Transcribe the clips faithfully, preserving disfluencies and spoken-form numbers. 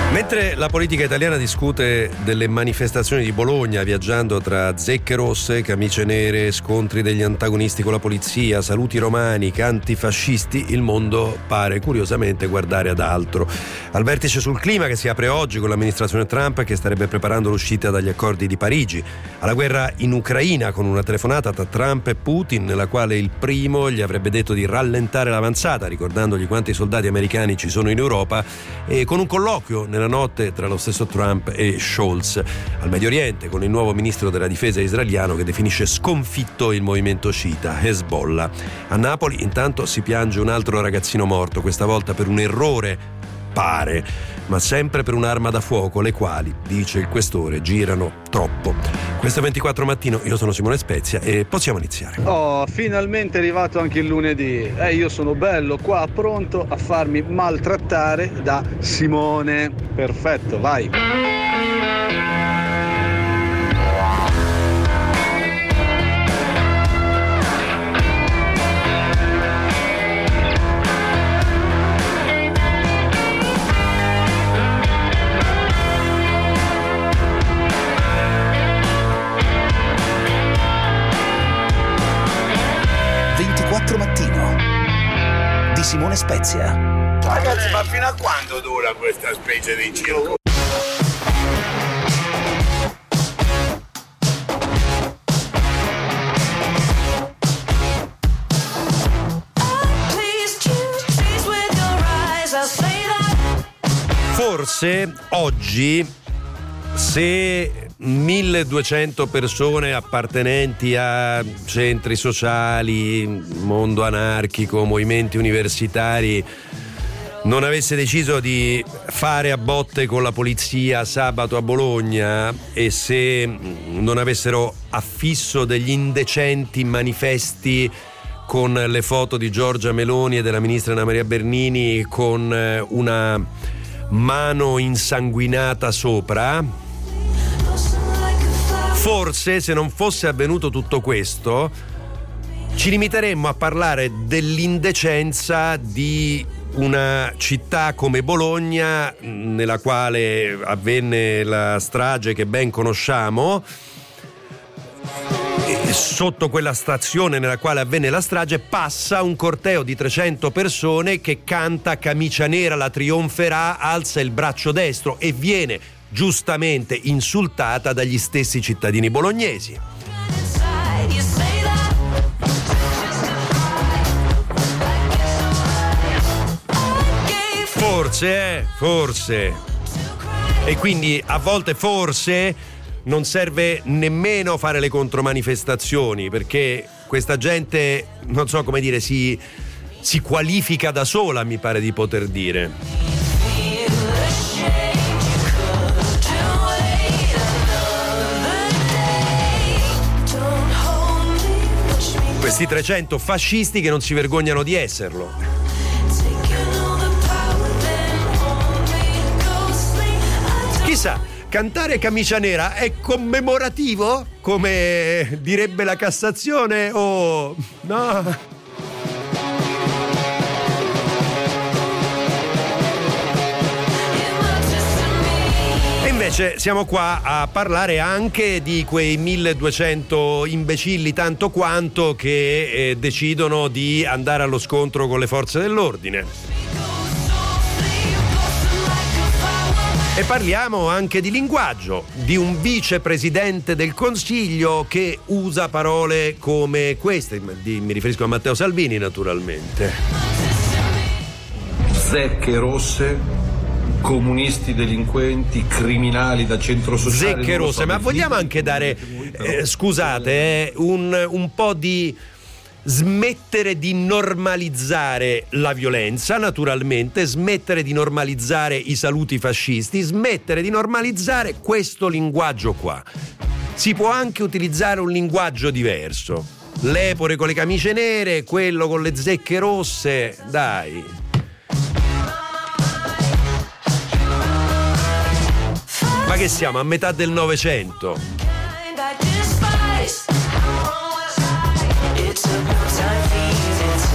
Mentre la politica italiana discute delle manifestazioni di Bologna, viaggiando tra zecche rosse, camicie nere, scontri degli antagonisti con la polizia, saluti romani, canti fascisti, il mondo pare curiosamente guardare ad altro. Al vertice sul clima che si apre oggi con l'amministrazione Trump, che starebbe preparando l'uscita dagli accordi di Parigi, alla guerra in Ucraina con una telefonata tra Trump e Putin nella quale il primo gli avrebbe detto di rallentare l'avanzata, ricordandogli quanti soldati americani ci sono in Europa, e con un colloquio nella notte tra lo stesso Trump e Scholz. Al Medio Oriente con il nuovo ministro della difesa israeliano che definisce sconfitto il movimento sciita Hezbollah. A Napoli intanto si piange un altro ragazzino morto, questa volta per un errore, pare, ma sempre per un'arma da fuoco, le quali, dice il questore, girano troppo. Questo è ventiquattro Mattino, io sono Simone Spezia e possiamo iniziare. Oh, finalmente è arrivato anche il lunedì e eh, io sono bello qua, pronto a farmi maltrattare da Simone. Perfetto, vai. Mattino di Simone Spezia. Ragazzi, ma fino a quando dura questa specie di circo? Forse oggi, se milleduecento persone appartenenti a centri sociali, mondo anarchico, movimenti universitari non avesse deciso di fare a botte con la polizia sabato a Bologna, e se non avessero affisso degli indecenti manifesti con le foto di Giorgia Meloni e della ministra Anna Maria Bernini con una mano insanguinata sopra, forse, se non fosse avvenuto tutto questo, ci limiteremmo a parlare dell'indecenza di una città come Bologna, nella quale avvenne la strage che ben conosciamo. E sotto quella stazione nella quale avvenne la strage passa un corteo di trecento persone che canta "Camicia nera la trionferà, alza il braccio destro", e viene giustamente insultata dagli stessi cittadini bolognesi. Forse, eh, forse. E quindi a volte forse non serve nemmeno fare le contromanifestazioni, perché questa gente, non so come dire, si, si qualifica da sola, mi pare di poter dire. Questi trecento fascisti che non si vergognano di esserlo. Chissà, cantare "Camicia nera" è commemorativo, come direbbe la Cassazione, o no? Invece siamo qua a parlare anche di quei milleduecento imbecilli tanto quanto che eh, decidono di andare allo scontro con le forze dell'ordine. E parliamo anche di linguaggio, di un vicepresidente del Consiglio che usa parole come queste, mi riferisco a Matteo Salvini naturalmente. Zecche rosse, comunisti delinquenti, criminali da centro sociale. Zecche rosse, so, ma vogliamo anche dare, eh, scusate, eh, un, un po' di smettere di normalizzare la violenza, naturalmente, smettere di normalizzare i saluti fascisti, smettere di normalizzare questo linguaggio qua. Si può anche utilizzare un linguaggio diverso. L'epore con le camicie nere, quello con le zecche rosse, dai. Ma che siamo, a metà del Novecento?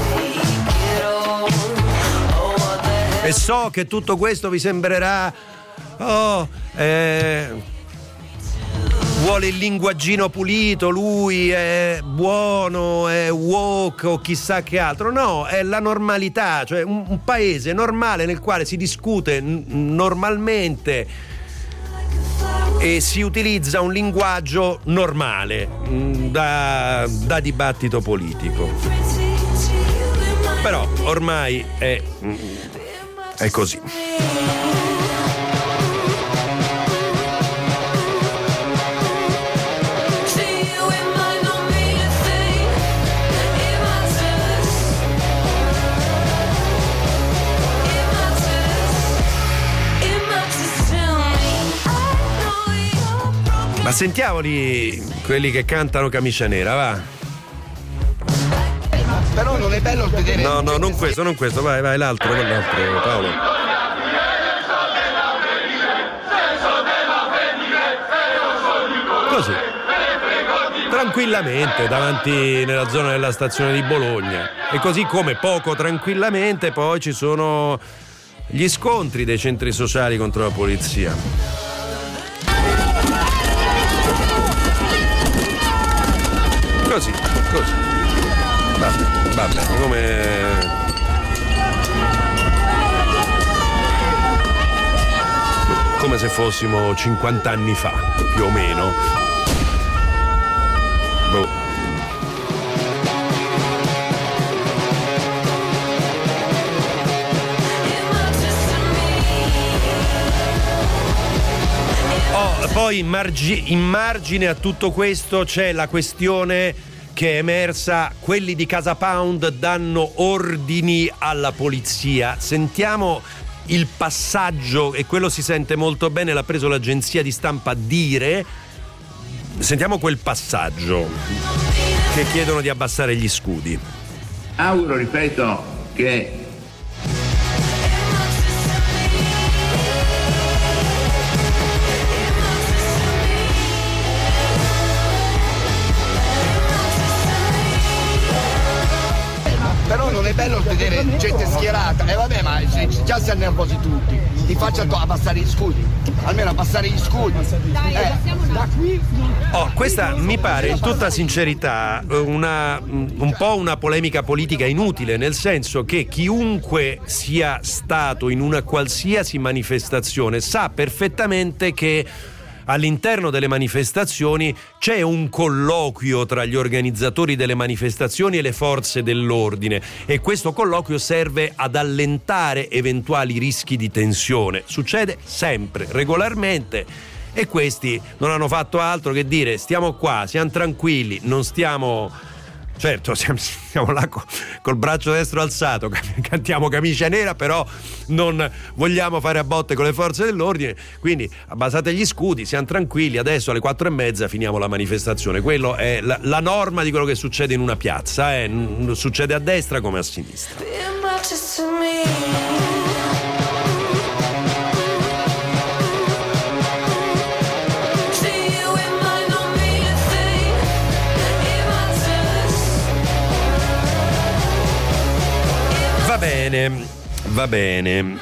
E so che tutto questo vi sembrerà oh, eh, vuole il linguaggino pulito, lui è buono, è woke o chissà che altro. No, è la normalità, cioè un, un paese normale nel quale si discute n- normalmente e si utilizza un linguaggio normale mh, da, da dibattito politico. Però ormai è, mh, è così. Ma sentiamoli quelli che cantano Camicia Nera, va. Però non è bello vedere. No, no, non questo, non questo, vai, vai, l'altro, quell'altro, Paolo. Così. Tranquillamente davanti nella zona della stazione di Bologna. E così come poco tranquillamente poi ci sono gli scontri dei centri sociali contro la polizia. Così, così. Vabbè, vabbè, come... come se fossimo cinquanta anni fa, più o meno. Boh. Oh, poi in, margi- in margine a tutto questo c'è la questione che è emersa: quelli di Casa Pound danno ordini alla polizia. Sentiamo il passaggio, e quello si sente molto bene, l'ha preso l'agenzia di stampa Dire. Sentiamo quel passaggio che chiedono di abbassare gli scudi. Auguro, ripeto, che però non è bello vedere gente schierata. E eh vabbè, ma già si nervosi tutti. Ti faccia abbassare gli scudi. Almeno abbassare gli scudi. Eh, da qui. Oh, questa mi pare in tutta sincerità una, un po' una polemica politica inutile, nel senso che chiunque sia stato in una qualsiasi manifestazione sa perfettamente che all'interno delle manifestazioni c'è un colloquio tra gli organizzatori delle manifestazioni e le forze dell'ordine, e questo colloquio serve ad allentare eventuali rischi di tensione. Succede sempre, regolarmente, e questi non hanno fatto altro che dire: stiamo qua, siamo tranquilli, non stiamo... Certo, siamo, siamo là co, col braccio destro alzato, cantiamo Camicia Nera, però non vogliamo fare a botte con le forze dell'ordine, quindi abbassate gli scudi, siamo tranquilli, adesso alle quattro e mezza finiamo la manifestazione. Quello è la, la norma di quello che succede in una piazza, eh? Succede a destra come a sinistra. Va bene, va bene.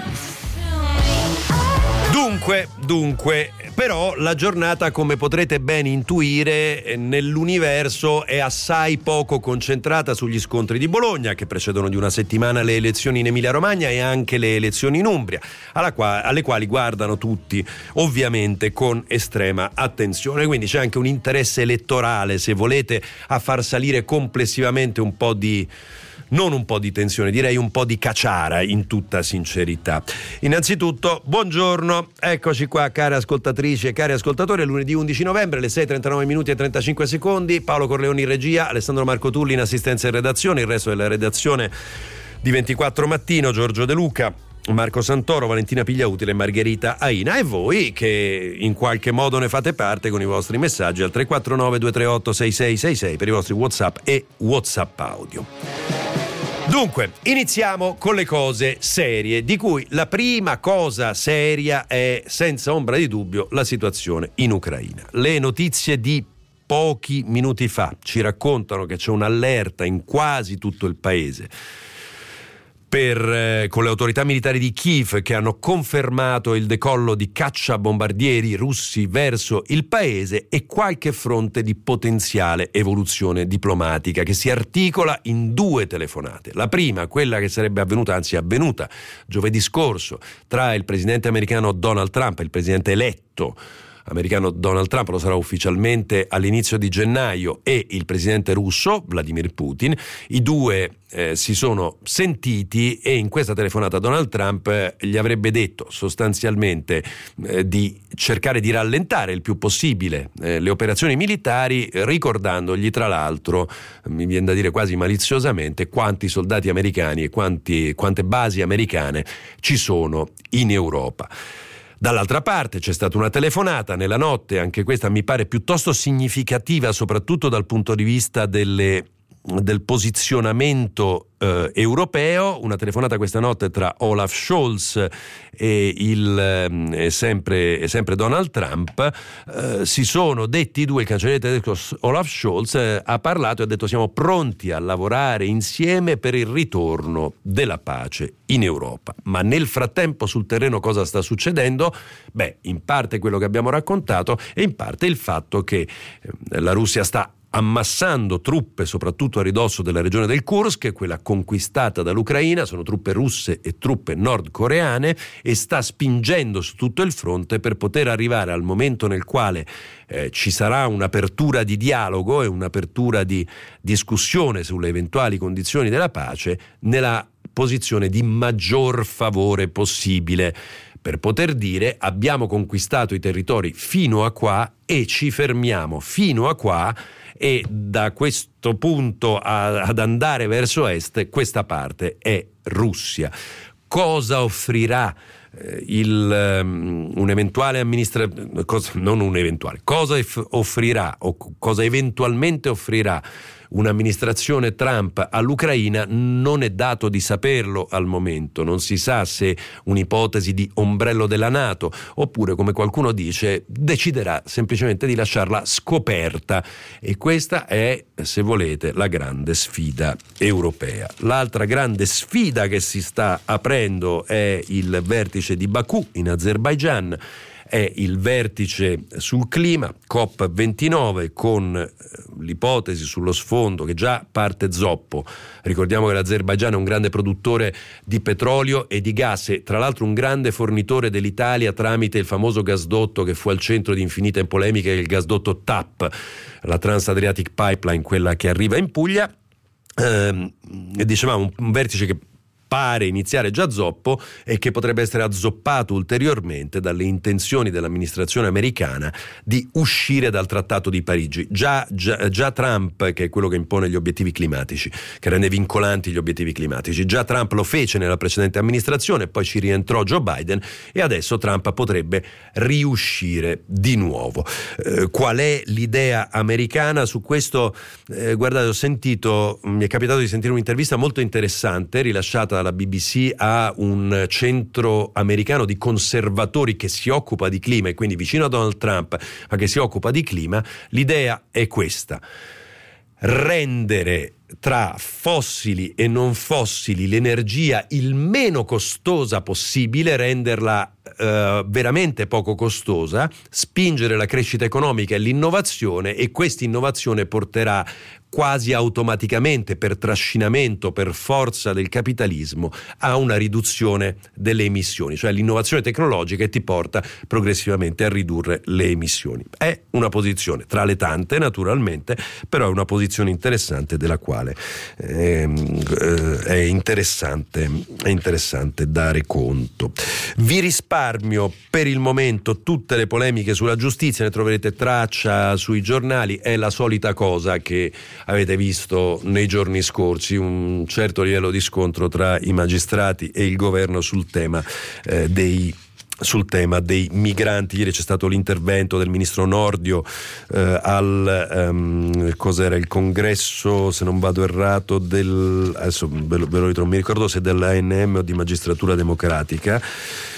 Dunque, dunque, però la giornata, come potrete ben intuire, nell'universo è assai poco concentrata sugli scontri di Bologna, che precedono di una settimana le elezioni in Emilia-Romagna e anche le elezioni in Umbria, alla qua, alle quali guardano tutti ovviamente con estrema attenzione. Quindi c'è anche un interesse elettorale, se volete, a far salire complessivamente un po' di... non un po' di tensione, direi un po' di caciara, in tutta sincerità. Innanzitutto, buongiorno, eccoci qua, care ascoltatrici e cari ascoltatori, è lunedì undici novembre, le sei e trentanove minuti e trentacinque secondi, Paolo Corleoni in regia, Alessandro Marco Tulli in assistenza e redazione, il resto della redazione di ventiquattro Mattino, Giorgio De Luca, Marco Santoro, Valentina Pigliautile e Margherita Aina, e voi che in qualche modo ne fate parte con i vostri messaggi al tre quattro nove due tre otto sei sei sei sei per i vostri WhatsApp e WhatsApp audio. Dunque, iniziamo con le cose serie, di cui la prima cosa seria è, senza ombra di dubbio, la situazione in Ucraina. Le notizie di pochi minuti fa ci raccontano che c'è un'allerta in quasi tutto il paese per, eh, con le autorità militari di Kiev che hanno confermato il decollo di cacciabombardieri russi verso il paese e qualche fronte di potenziale evoluzione diplomatica che si articola in due telefonate. La prima, quella che sarebbe avvenuta, anzi avvenuta giovedì scorso, tra il presidente americano Donald Trump e il presidente eletto americano Donald Trump, lo sarà ufficialmente all'inizio di gennaio, e il presidente russo Vladimir Putin. I due eh, si sono sentiti e in questa telefonata Donald Trump eh, gli avrebbe detto sostanzialmente eh, di cercare di rallentare il più possibile eh, le operazioni militari, ricordandogli tra l'altro, mi viene da dire quasi maliziosamente, quanti soldati americani e quanti, quante basi americane ci sono in Europa. Dall'altra parte c'è stata una telefonata nella notte, anche questa mi pare piuttosto significativa, soprattutto dal punto di vista delle, del posizionamento eh, europeo, una telefonata questa notte tra Olaf Scholz e, il, eh, sempre, e sempre Donald Trump. Eh, si sono detti i due, il cancelliere tedesco Olaf Scholz eh, ha parlato e ha detto: siamo pronti a lavorare insieme per il ritorno della pace in Europa. Ma nel frattempo sul terreno cosa sta succedendo? Beh, in parte quello che abbiamo raccontato e in parte il fatto che eh, la Russia sta ammassando truppe soprattutto a ridosso della regione del Kursk, quella conquistata dall'Ucraina, sono truppe russe e truppe nordcoreane, e sta spingendo su tutto il fronte per poter arrivare al momento nel quale eh, ci sarà un'apertura di dialogo e un'apertura di discussione sulle eventuali condizioni della pace nella posizione di maggior favore possibile, per poter dire: abbiamo conquistato i territori fino a qua e ci fermiamo fino a qua, e da questo punto a, ad andare verso est questa parte è Russia. Cosa offrirà eh, il, um, un eventuale amministratore, non un eventuale, cosa eff- offrirà o cosa eventualmente offrirà un'amministrazione Trump all'Ucraina non è dato di saperlo al momento. Non si sa se un'ipotesi di ombrello della NATO, oppure, come qualcuno dice, deciderà semplicemente di lasciarla scoperta. E questa è, se volete, la grande sfida europea. L'altra grande sfida che si sta aprendo è il vertice di Baku in Azerbaigian. È il vertice sul clima, COP ventinove, con l'ipotesi sullo sfondo che già parte zoppo. Ricordiamo che l'Azerbaigian è un grande produttore di petrolio e di gas, e tra l'altro un grande fornitore dell'Italia tramite il famoso gasdotto che fu al centro di infinite polemiche, il gasdotto T A P, la Trans-Adriatic Pipeline, quella che arriva in Puglia. Eh, dicevamo un, un vertice che pare iniziare già zoppo e che potrebbe essere azzoppato ulteriormente dalle intenzioni dell'amministrazione americana di uscire dal Trattato di Parigi. Già, già, già Trump, che è quello che impone gli obiettivi climatici, che rende vincolanti gli obiettivi climatici, già Trump lo fece nella precedente amministrazione, poi ci rientrò Joe Biden e adesso Trump potrebbe riuscire di nuovo. Eh, qual è l'idea americana su questo? Eh, guardate, ho sentito, mi è capitato di sentire un'intervista molto interessante rilasciata la B B C a un centro americano di conservatori che si occupa di clima, e quindi vicino a Donald Trump, ma che si occupa di clima. L'idea è questa: rendere tra fossili e non fossili l'energia il meno costosa possibile, renderla eh, veramente poco costosa, spingere la crescita economica e l'innovazione, e questa innovazione porterà quasi automaticamente, per trascinamento, per forza del capitalismo, a una riduzione delle emissioni, cioè l'innovazione tecnologica che ti porta progressivamente a ridurre le emissioni. È una posizione tra le tante, naturalmente, però è una posizione interessante della quale ehm, eh, è interessante, è interessante dare conto. Vi risparmio per il momento tutte le polemiche sulla giustizia, ne troverete traccia sui giornali, è la solita cosa che avete visto nei giorni scorsi, un certo livello di scontro tra i magistrati e il governo sul tema eh, dei sul tema dei migranti. Ieri c'è stato l'intervento del ministro Nordio eh, al um, cos'era il congresso, se non vado errato, del adesso ve lo, ve lo ritrovo, mi ricordo se dell'A N M o di Magistratura Democratica.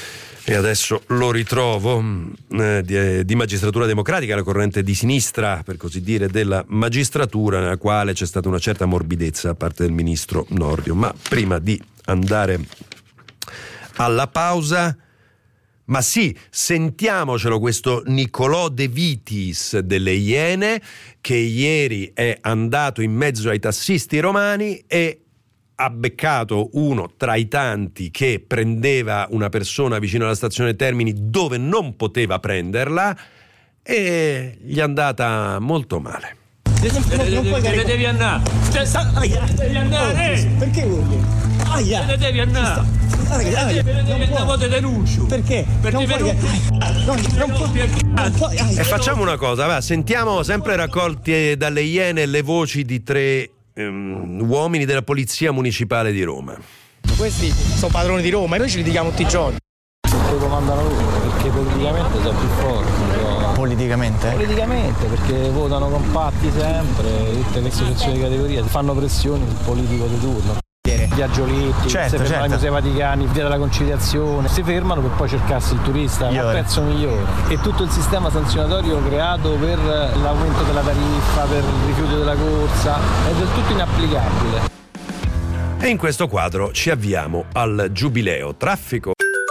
E adesso lo ritrovo, eh, di, di Magistratura Democratica, la corrente di sinistra, per così dire, della magistratura, nella quale c'è stata una certa morbidezza da parte del ministro Nordio. Ma prima di andare alla pausa, ma sì, sentiamocelo questo Niccolò De Vitis delle Iene, che ieri è andato in mezzo ai tassisti romani e ha beccato uno tra i tanti che prendeva una persona vicino alla stazione Termini dove non poteva prenderla, e gli è andata molto male. Non, non puoi te ne devi andare. Cioè, sta, aia, devi andare. Oh, perché vuoi? Aia. Te ne devi andare. Aia, aia, te ne devi andare, te denuncio. Perché? Perché non puoi. Non, non puoi. Non puoi. E facciamo una cosa, va, sentiamo sempre raccolti dalle Iene le voci di tre um, uomini della Polizia Municipale di Roma. Questi sono padroni di Roma e noi ci litighiamo tutti i giorni. Lo comandano loro perché politicamente sono più forti. Però... Politicamente? Politicamente, perché votano compatti sempre, tutte le associazioni di categoria fanno pressioni sul politico di turno. Viaggioletti, certo, si fermano certo. ai Musei Vaticani, via della Conciliazione, si fermano per poi cercarsi il turista a prezzo migliore. E tutto il sistema sanzionatorio creato per l'aumento della tariffa, per il rifiuto della corsa, è del tutto inapplicabile. E in questo quadro ci avviamo al Giubileo. Traffico.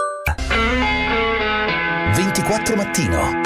ventiquattro mattino.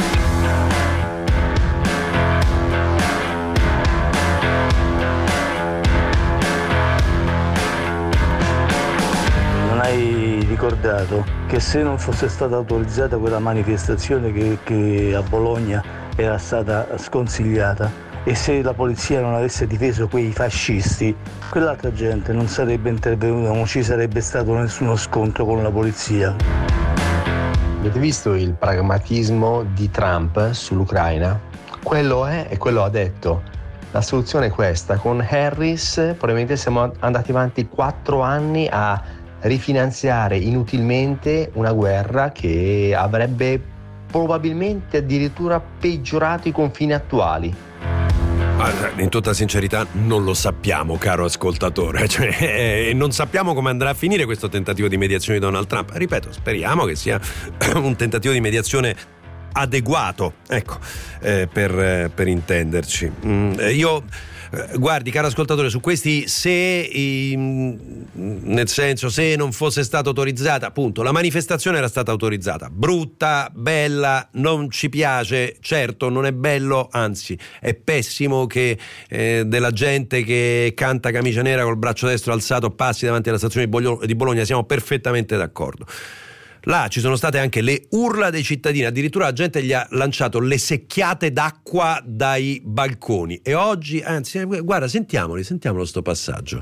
Non hai ricordato che se non fosse stata autorizzata quella manifestazione che, che a Bologna era stata sconsigliata, e se la polizia non avesse difeso quei fascisti, quell'altra gente non sarebbe intervenuta, non ci sarebbe stato nessuno scontro con la polizia. Avete visto il pragmatismo di Trump sull'Ucraina? Quello è e quello ha detto. La soluzione è questa. Con Harris probabilmente siamo andati avanti quattro anni a rifinanziare inutilmente una guerra che avrebbe probabilmente addirittura peggiorato i confini attuali. In tutta sincerità non lo sappiamo, caro ascoltatore, cioè, eh, non sappiamo come andrà a finire questo tentativo di mediazione di Donald Trump. Ripeto, speriamo che sia un tentativo di mediazione adeguato, ecco, eh, per, per intenderci. Mm, io guardi, caro ascoltatore, su questi se, in, nel senso, se non fosse stata autorizzata, appunto, la manifestazione era stata autorizzata, brutta, bella, non ci piace, certo non è bello, anzi è pessimo che eh, della gente che canta Camicia Nera col braccio destro alzato passi davanti alla stazione di Bologna, siamo perfettamente d'accordo. Là ci sono state anche le urla dei cittadini, addirittura la gente gli ha lanciato le secchiate d'acqua dai balconi. E oggi, anzi, guarda, sentiamoli, sentiamolo sto passaggio.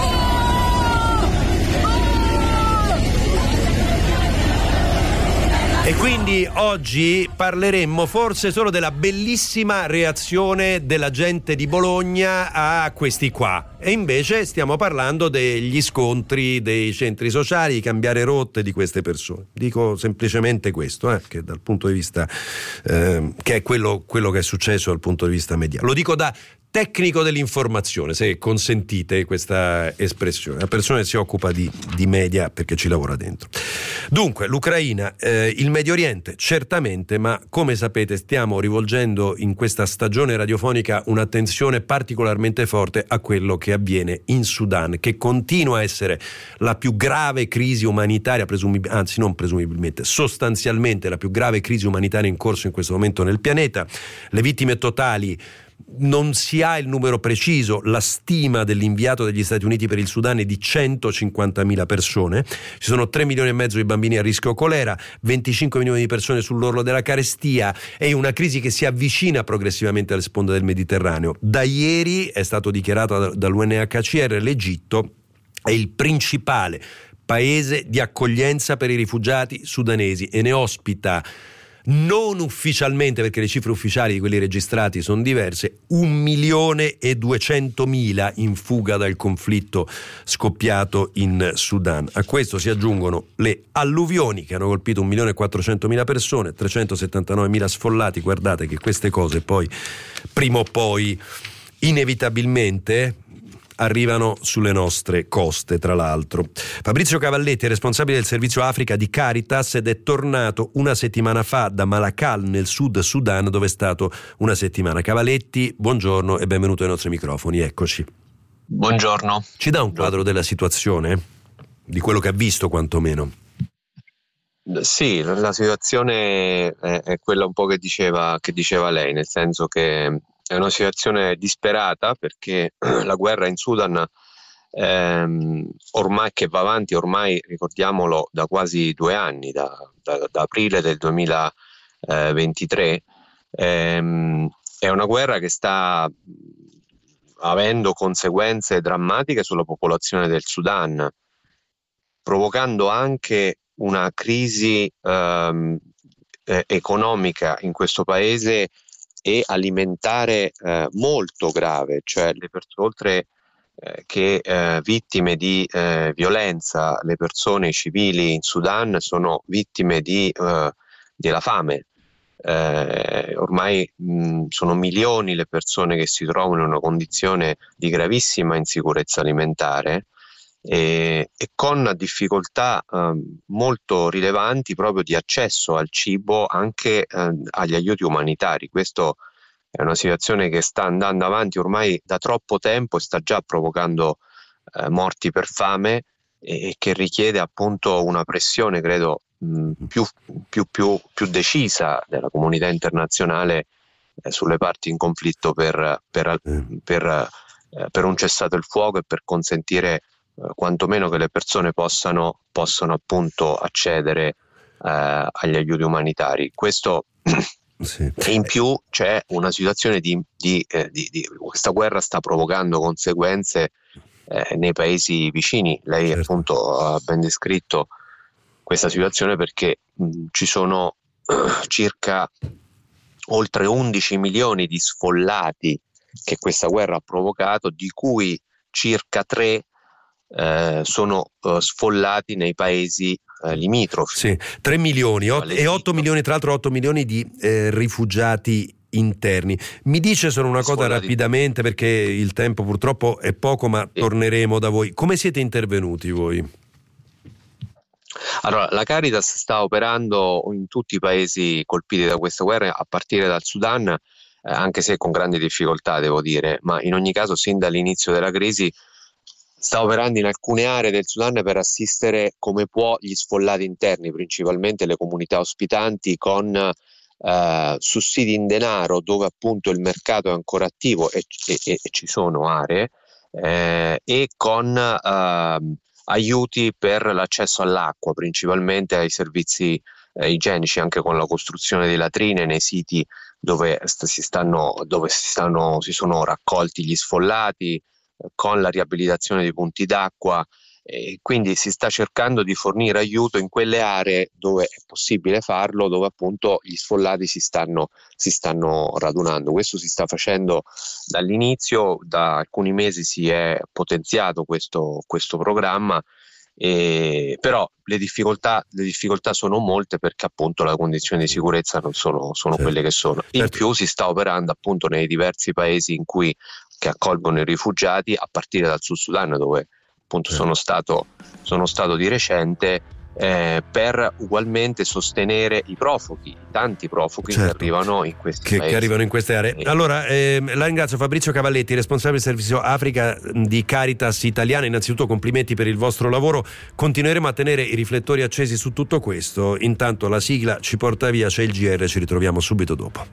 E quindi oggi parleremmo forse solo della bellissima reazione della gente di Bologna a questi qua. E invece stiamo parlando degli scontri dei centri sociali, di cambiare rotte di queste persone. Dico semplicemente questo, eh, che dal punto di vista eh, che è quello, quello che è successo dal punto di vista mediatico. Lo dico da tecnico dell'informazione, se consentite questa espressione, la persona che si occupa di, di media perché ci lavora dentro. Dunque, l'Ucraina, eh, il Medio Oriente, certamente, ma come sapete stiamo rivolgendo in questa stagione radiofonica un'attenzione particolarmente forte a quello che avviene in Sudan, che continua a essere la più grave crisi umanitaria, presumib- anzi non presumibilmente, sostanzialmente la più grave crisi umanitaria in corso in questo momento nel pianeta. Le vittime totali non si ha il numero preciso, la stima dell'inviato degli Stati Uniti per il Sudan è di centocinquantamila persone, ci sono tre milioni e mezzo di bambini a rischio colera, venticinque milioni di persone sull'orlo della carestia, è una crisi che si avvicina progressivamente alle sponde del Mediterraneo. Da ieri è stato dichiarato dall'U N H C R l'Egitto è il principale paese di accoglienza per i rifugiati sudanesi e ne ospita, non ufficialmente perché le cifre ufficiali di quelli registrati sono diverse, un milione e duecentomila in fuga dal conflitto scoppiato in Sudan. A questo si aggiungono le alluvioni che hanno colpito un milione e quattrocentomila persone, trecentosettantanovemila sfollati. Guardate che queste cose poi prima o poi inevitabilmente arrivano sulle nostre coste, tra l'altro. Fabrizio Cavalletti è responsabile del servizio Africa di Caritas ed è tornato una settimana fa da Malakal nel sud Sudan, dove è stato una settimana. Cavalletti, buongiorno e benvenuto ai nostri microfoni, eccoci. Buongiorno. Ci dà un quadro della situazione? Di quello che ha visto quantomeno? Sì, la situazione è, è quella un po' che diceva, che diceva lei, nel senso che è una situazione disperata perché la guerra in Sudan ehm, ormai che va avanti, ormai ricordiamolo, da quasi due anni, da, da, da aprile del duemilaventitré, ehm, è una guerra che sta avendo conseguenze drammatiche sulla popolazione del Sudan, provocando anche una crisi ehm, eh, economica in questo paese e alimentare eh, molto grave, cioè le pers- oltre eh, che eh, vittime di eh, violenza, le persone civili in Sudan sono vittime di, eh, della fame. Eh, ormai mh, sono milioni le persone che si trovano in una condizione di gravissima insicurezza alimentare e, e con difficoltà eh, molto rilevanti proprio di accesso al cibo, anche eh, agli aiuti umanitari. Questo è una situazione che sta andando avanti ormai da troppo tempo e sta già provocando eh, morti per fame e, e che richiede appunto una pressione, credo, mh, più, più, più, più decisa della comunità internazionale eh, sulle parti in conflitto per, per, per, eh, per un cessato il fuoco e per consentire eh, quantomeno che le persone possano, possano appunto accedere eh, agli aiuti umanitari. Questo sì. E in più c'è una situazione di, di, eh, di, di questa guerra sta provocando conseguenze eh, nei paesi vicini. Lei certo. appunto ha ben descritto questa situazione perché mh, ci sono uh, circa oltre undici milioni di sfollati che questa guerra ha provocato, di cui circa tre eh, sono uh, sfollati nei paesi eh, limitrofi. Sì, tre milioni ot- e otto milioni, tra l'altro otto milioni di eh, rifugiati interni. Mi dice solo una cosa sfollati. Rapidamente, perché il tempo purtroppo è poco, ma sì. torneremo da voi. Come siete intervenuti voi? Allora, la Caritas sta operando in tutti i paesi colpiti da questa guerra, a partire dal Sudan, eh, anche se con grandi difficoltà, devo dire, ma in ogni caso sin dall'inizio della crisi sta operando in alcune aree del Sudan per assistere come può gli sfollati interni, principalmente le comunità ospitanti, con eh, sussidi in denaro dove appunto il mercato è ancora attivo e, e, e ci sono aree, eh, e con eh, aiuti per l'accesso all'acqua, principalmente ai servizi eh, igienici, anche con la costruzione di latrine nei siti dove si stanno, dove si stanno, si sono raccolti gli sfollati, eh, con la riabilitazione di punti d'acqua, e quindi si sta cercando di fornire aiuto in quelle aree dove è possibile farlo, dove appunto gli sfollati si stanno, si stanno radunando. Questo si sta facendo dall'inizio, da alcuni mesi si è potenziato questo, questo programma, e, però le difficoltà, le difficoltà sono molte perché appunto le condizioni di sicurezza non sono, sono certo. quelle che sono. In certo. più si sta operando appunto nei diversi paesi in cui, che accolgono i rifugiati, a partire dal Sud Sudan, dove appunto certo. sono stato, sono stato di recente, eh, per ugualmente sostenere i profughi, i tanti profughi certo. che arrivano in questi che, paesi. Che arrivano in queste aree. Eh. Allora, eh, la ringrazio. Fabrizio Cavalletti, responsabile del servizio Africa di Caritas Italiana. Innanzitutto complimenti per il vostro lavoro. Continueremo a tenere i riflettori accesi su tutto questo. Intanto la sigla ci porta via, c'è il G R, ci ritroviamo subito dopo.